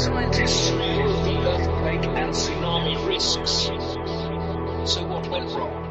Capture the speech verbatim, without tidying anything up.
Scientists warned of the earthquake and tsunami risks. So what went wrong?